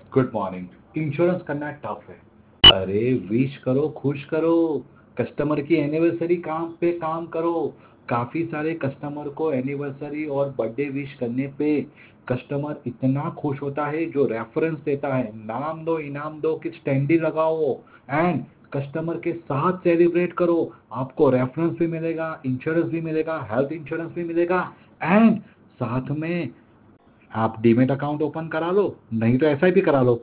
Good morning. Insurance करना tough है। अरे विश करो, खुश करो। कस्टमर की एनिवर्सरी काम पे काम करो। काफी सारे कस्टमर को एनिवर्सरी और बर्थडे विश करने पे कस्टमर इतना खुश होता है, जो रेफरेंस देता है, नाम दो, इनाम दो, कुछ स्टैंडी लगाओ एंड कस्टमर के साथ सेलिब्रेट करो। आपको रेफरेंस भी मिलेगा, इंश्योरेंस भी मिलेगा, हेल्थ इंश्योरेंस भी मिलेगा एंड साथ में आप डीमेट अकाउंट ओपन करा लो, नहीं तो एसआईपी करा लो।